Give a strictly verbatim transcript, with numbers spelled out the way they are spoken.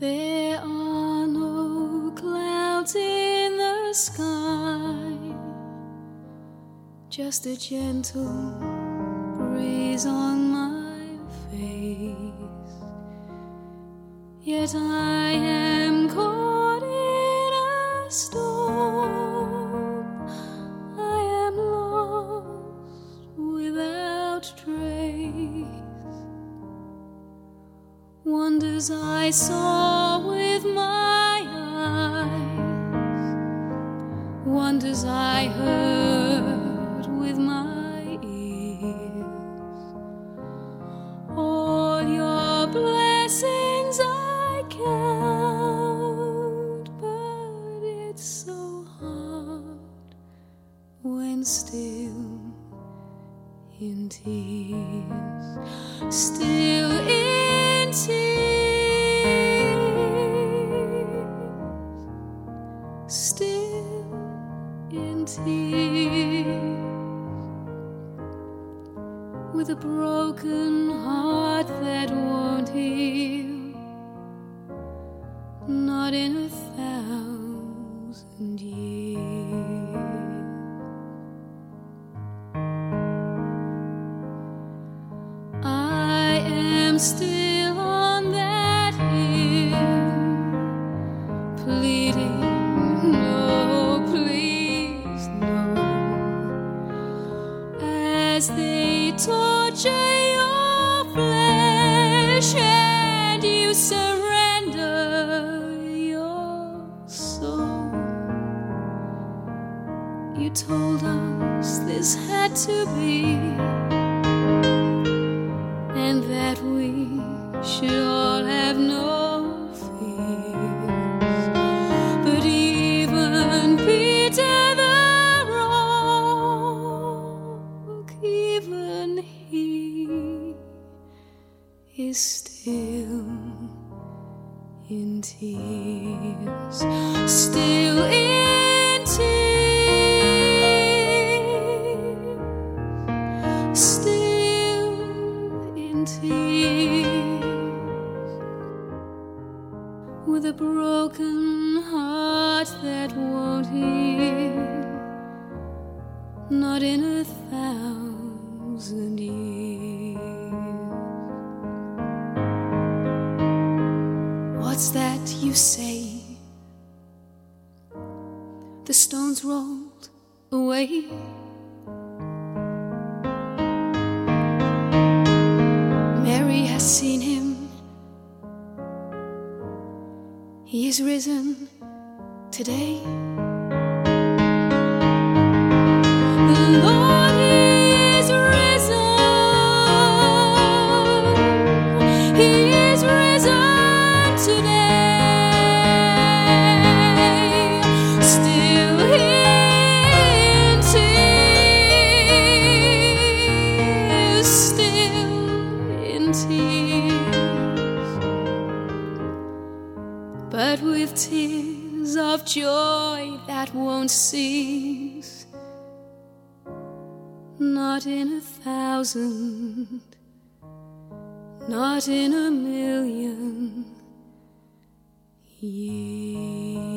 There are no clouds in the sky, just a gentle breeze on my face. Yet I am caught in a storm. I am lost without trace. Wonders I saw with my eyes, wonders I heard with my ears. All your blessings I count, but it's so hard when still in tears, still in tears, still in tears, with a broken heart that won't heal, not in a thousand years. I am still on that hill, pleading, no, please, no, as they torture your flesh and you surrender your soul. You told us this had to be, and that we should all have no fears. But even Peter the rock, even he is still in tears, still in tears, still in tears, with a broken heart that won't heal, not in a thousand years. What's that you say? The stones rolled away. Mary has seen him. He is risen today. The Lord is risen. He is risen today. Still in tears, still in tears, but with tears of joy that won't cease, not in a thousand, not in a million years.